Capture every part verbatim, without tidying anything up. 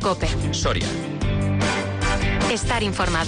COPE. Soria. Estar informado.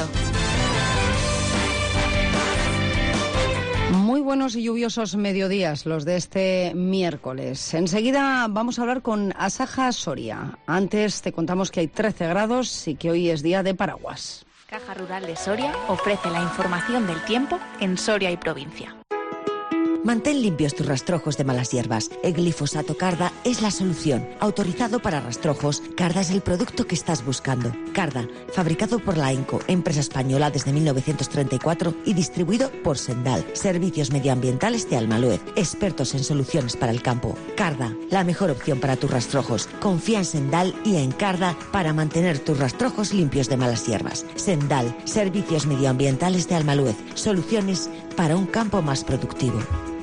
Muy buenos y lluviosos mediodías los de este miércoles. Enseguida vamos a hablar con Asaja Soria. Antes te contamos que hay trece grados y que hoy es día de paraguas. Caja Rural de Soria ofrece la información del tiempo en Soria y provincia. Mantén limpios tus rastrojos de malas hierbas. El glifosato Carda es la solución. Autorizado para rastrojos, Carda es el producto que estás buscando. Carda, fabricado por la ENCO, empresa española desde mil novecientos treinta y cuatro y distribuido por Sendal, Servicios Medioambientales de Almaluez, expertos en soluciones para el campo. Carda, la mejor opción para tus rastrojos. Confía en Sendal y en Carda para mantener tus rastrojos limpios de malas hierbas. Sendal, Servicios Medioambientales de Almaluez, soluciones para un campo más productivo.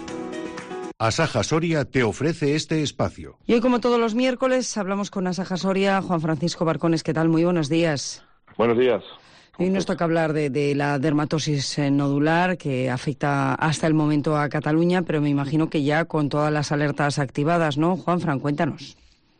Asaja Soria te ofrece este espacio. Y hoy, como todos los miércoles, hablamos con Asaja Soria. Juan Francisco Barcones, ¿qué tal? Muy buenos días. Buenos días. Hoy nos toca hablar de, de la dermatosis nodular, que afecta hasta el momento a Cataluña, pero me imagino que ya con todas las alertas activadas, ¿no? Juan Fran, cuéntanos.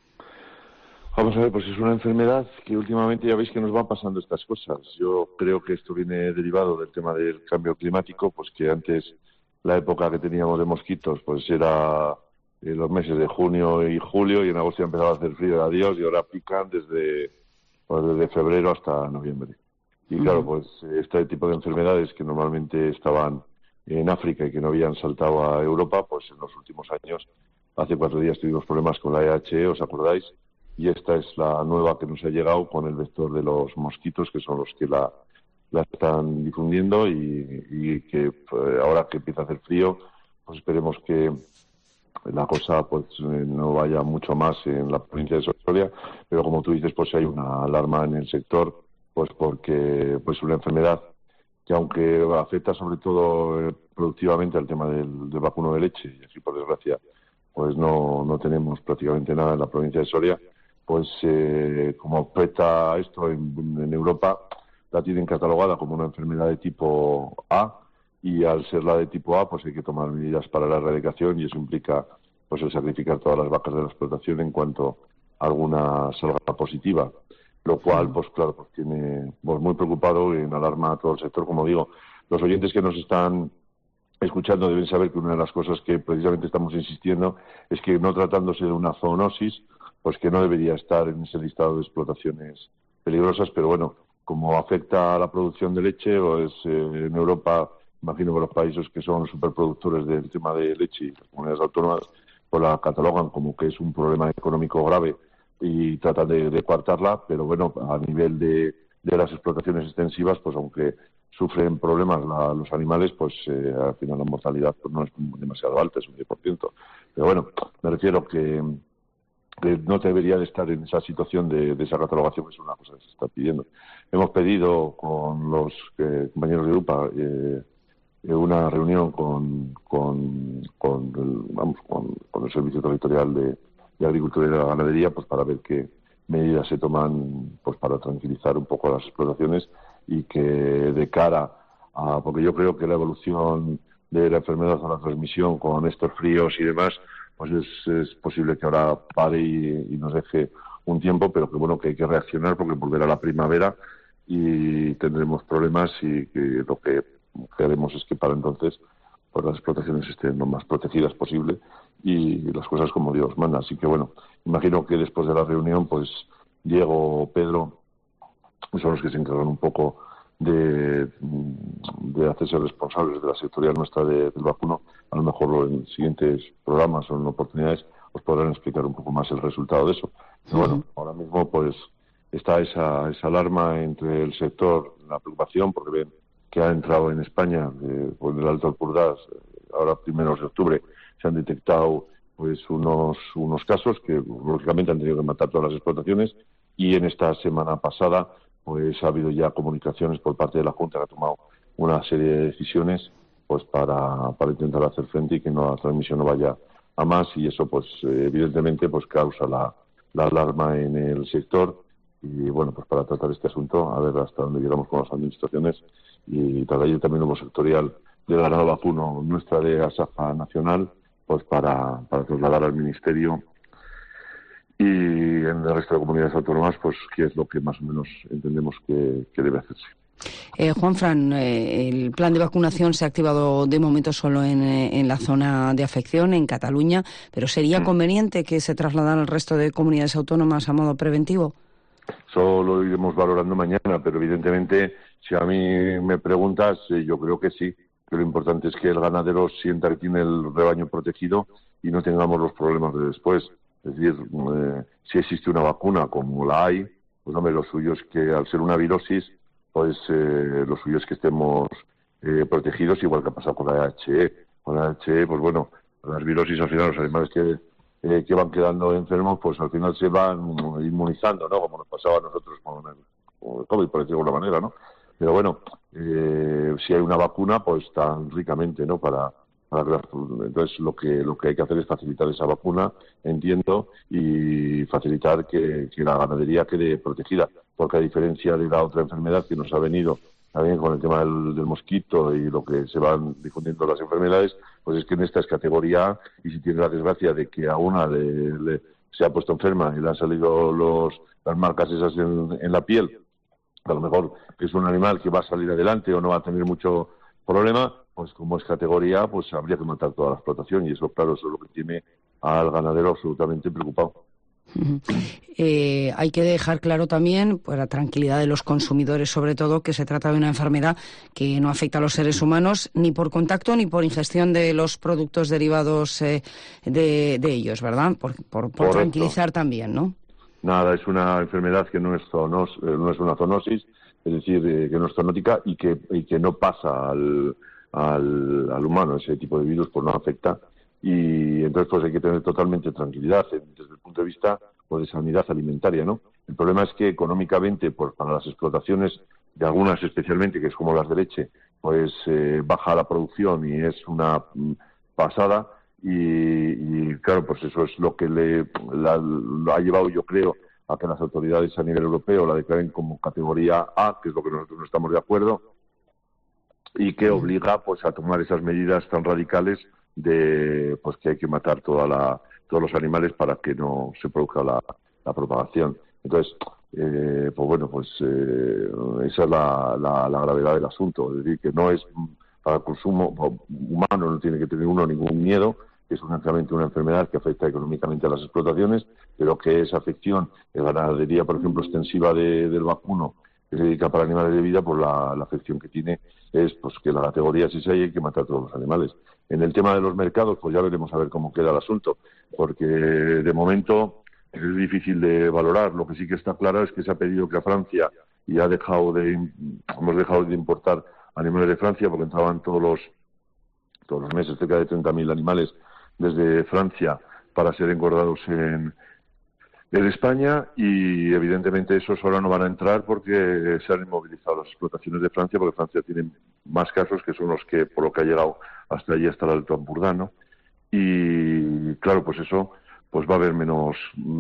Vamos a ver, pues es una enfermedad que últimamente ya veis que nos van pasando estas cosas. Yo creo que esto viene derivado del tema del cambio climático, pues que antes la época que teníamos de mosquitos pues era en los meses de junio y julio, y en agosto ya empezaba a hacer frío, adiós, y ahora pican desde, pues desde febrero hasta noviembre. Y claro, pues este tipo de enfermedades que normalmente estaban en África y que no habían saltado a Europa, pues en los últimos años, hace cuatro días tuvimos problemas con la E H E, ¿os acordáis? Y esta es la nueva que nos ha llegado con el vector de los mosquitos, que son los que la la están difundiendo, y, y que pues, ahora que empieza a hacer frío, pues esperemos que la cosa pues no vaya mucho más en la provincia de Soria, pero como tú dices, pues hay una alarma en el sector, pues porque pues una enfermedad que, aunque afecta sobre todo eh, productivamente al tema del, del vacuno de leche, y así por desgracia pues no, no tenemos prácticamente nada en la provincia de Soria, pues eh, como afecta esto en, en Europa, la tienen catalogada como una enfermedad de tipo A, y al ser la de tipo A pues hay que tomar medidas para la erradicación, y eso implica pues el sacrificar todas las vacas de la explotación en cuanto alguna salga positiva, lo cual pues claro pues tiene pues muy preocupado y en alarma a todo el sector. Como digo, los oyentes que nos están escuchando deben saber que una de las cosas que precisamente estamos insistiendo es que, no tratándose de una zoonosis, pues que no debería estar en ese listado de explotaciones peligrosas, pero bueno, como afecta a la producción de leche, pues eh, en Europa, imagino que los países que son superproductores del tema de leche y las comunidades autónomas, pues la catalogan como que es un problema económico grave y tratan de, de coartarla, pero bueno, a nivel de, de las explotaciones extensivas, pues aunque sufren problemas la, los animales, pues eh, al final la mortalidad pues, no es demasiado alta, es un diez por ciento. Pero bueno, me refiero que... que no debería de estar en esa situación de, de esa catalogación, que es una cosa que se está pidiendo. Hemos pedido con los eh, compañeros de UPA eh, una reunión con con, con, el, vamos, con, con el Servicio Territorial de, de Agricultura y de la Ganadería, pues para ver qué medidas se toman pues para tranquilizar un poco las explotaciones, y que de cara a... porque yo creo que la evolución de la enfermedad a la transmisión con estos fríos y demás, pues es, es posible que ahora pare y, y nos deje un tiempo, pero que bueno, que hay que reaccionar porque volverá la primavera y tendremos problemas, y que lo que queremos es que para entonces pues las explotaciones estén lo más protegidas posible y las cosas como Dios manda. Así que bueno, imagino que después de la reunión pues Diego o Pedro son los que se encargan un poco de, de hacerse responsables de la sectorial nuestra de, del vacuno. A lo mejor en siguientes programas o en oportunidades os podrán explicar un poco más el resultado de eso. Pero bueno, ahora mismo pues está esa, esa alarma entre el sector, la preocupación, porque ven que ha entrado en España eh, por el Alto Empordà, ahora primeros de octubre se han detectado pues unos unos casos que lógicamente han tenido que matar todas las explotaciones, y en esta semana pasada pues ha habido ya comunicaciones por parte de la Junta, que ha tomado una serie de decisiones pues para, para intentar hacer frente y que no, la transmisión no vaya a más, y eso pues evidentemente pues causa la, la alarma en el sector. Y bueno, pues para tratar este asunto, a ver hasta dónde llegamos con las administraciones, y para ello también hubo sectorial de ganado vacuno nuestra de Asaja Nacional, pues para, para trasladar al Ministerio y en el resto de comunidades autónomas, pues qué es lo que más o menos entendemos que, que debe hacerse. Eh, Juanfran, eh, el plan de vacunación se ha activado de momento solo en, eh, en la zona de afección, en Cataluña, pero ¿sería mm. conveniente que se trasladara al resto de comunidades autónomas a modo preventivo? Eso lo iremos valorando mañana, pero evidentemente, si a mí me preguntas, eh, yo creo que sí, que lo importante es que el ganadero sienta que tiene el rebaño protegido y no tengamos los problemas de después. Es decir, eh, si existe una vacuna como la hay, pues hombre, lo suyo es que al ser una virosis, pues eh, lo suyo es que estemos eh, protegidos, igual que ha pasado con la H E. Con la H E, pues bueno, las virosis al final, los animales que, eh, que van quedando enfermos, pues al final se van inmunizando, ¿no? Como nos pasaba a nosotros con el, con el COVID, por decirlo de alguna manera, ¿no? Pero bueno, eh, si hay una vacuna, pues tan ricamente, ¿no? Para, para entonces lo que lo que hay que hacer es facilitar esa vacuna, entiendo, y facilitar que, que la ganadería quede protegida, porque a diferencia de la otra enfermedad que nos ha venido también con el tema del, del mosquito y lo que se van difundiendo las enfermedades, pues es que en esta es categoría A, y si tiene la desgracia de que a una le, le, se ha puesto enferma y le han salido los, las marcas esas en, en la piel, a lo mejor que es un animal que va a salir adelante o no va a tener mucho problema, pues como es categoría A, pues habría que matar toda la explotación, y eso, claro, eso es lo que tiene al ganadero absolutamente preocupado. Eh, hay que dejar claro también, pues, la tranquilidad de los consumidores, sobre todo, que se trata de una enfermedad que no afecta a los seres humanos ni por contacto ni por ingestión de los productos derivados eh, de, de ellos, ¿verdad? Por, por, por tranquilizar también, ¿no? Nada, es una enfermedad que no es, zonos, no es una zoonosis, es decir, eh, que no es zoonótica y que, y que no pasa al, al, al humano. Ese tipo de virus pues no afecta. Y entonces pues hay que tener totalmente tranquilidad desde el punto de vista pues, de sanidad alimentaria, ¿no? El problema es que económicamente, pues para las explotaciones de algunas especialmente, que es como las de leche, pues eh, baja la producción y es una mm, pasada, y, y claro, pues eso es lo que le la, lo ha llevado, yo creo, a que las autoridades a nivel europeo la declaren como categoría A, que es lo que nosotros no estamos de acuerdo, y que obliga pues a tomar esas medidas tan radicales de pues que hay que matar toda la, todos los animales para que no se produzca la, la propagación. Entonces, eh, pues bueno, pues eh, esa es la, la, la gravedad del asunto. Es decir, que no es para el consumo humano, no tiene que tener uno ningún miedo, que es únicamente una enfermedad que afecta económicamente a las explotaciones, pero que esa afección de ganadería, por ejemplo, extensiva de, del vacuno, que se dedica para animales de vida, pues la, la afección que tiene es pues que la categoría sí se hay, hay que matar a todos los animales. En el tema de los mercados, pues ya veremos a ver cómo queda el asunto, porque de momento es difícil de valorar. Lo que sí que está claro es que se ha pedido que a Francia, y ha dejado de hemos dejado de importar animales de Francia, porque entraban todos los todos los meses cerca de treinta mil animales desde Francia para ser engordados en en España, y evidentemente esos ahora no van a entrar porque se han inmovilizado las explotaciones de Francia, porque Francia tiene más casos que son los que, por lo que ha llegado hasta allí, hasta el Alto Ampurdá, ¿no? Y claro, pues eso, pues va a haber menos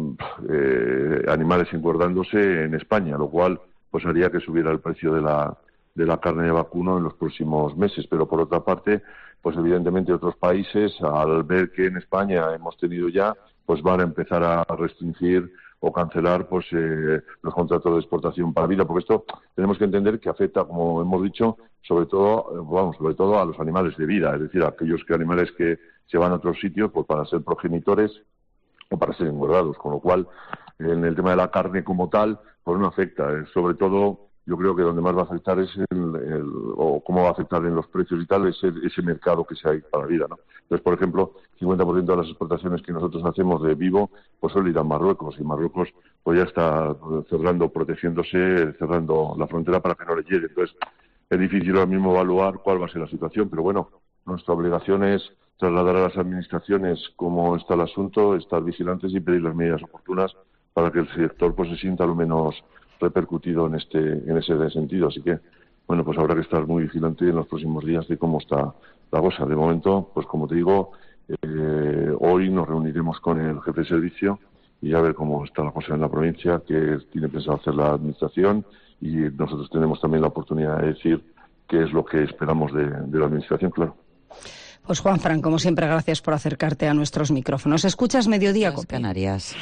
eh, animales engordándose en España, lo cual pues haría que subiera el precio de la de la carne de vacuno en los próximos meses. Pero por otra parte, pues evidentemente otros países, al ver que en España hemos tenido ya, pues van a empezar a restringir o cancelar pues eh, los contratos de exportación para vida, porque esto tenemos que entender que afecta, como hemos dicho, sobre todo, vamos, sobre todo a los animales de vida, es decir, a aquellos que animales que se van a otros sitios pues para ser progenitores o para ser engordados, con lo cual en el tema de la carne como tal, pues no afecta, eh, sobre todo yo creo que donde más va a afectar es el, el o cómo va a afectar en los precios y tal, es el, ese mercado que se hay para la vida, ¿no? Entonces, por ejemplo, cincuenta por ciento de las exportaciones que nosotros hacemos de vivo, pues suele ir a Marruecos, y Marruecos pues ya está cerrando, protegiéndose, cerrando la frontera para que no le llegue. Entonces, es difícil ahora mismo evaluar cuál va a ser la situación, pero bueno, nuestra obligación es trasladar a las administraciones cómo está el asunto, estar vigilantes y pedir las medidas oportunas para que el sector pues se sienta lo menos repercutido en este en ese sentido. Así que, bueno, pues habrá que estar muy vigilante en los próximos días de cómo está la cosa. De momento, pues como te digo, eh, hoy nos reuniremos con el jefe de servicio y a ver cómo está la cosa en la provincia, qué tiene pensado hacer la administración, y nosotros tenemos también la oportunidad de decir qué es lo que esperamos de, de la administración, claro. Pues Juanfran, como siempre, gracias por acercarte a nuestros micrófonos. Escuchas Mediodía Cope. Canarias.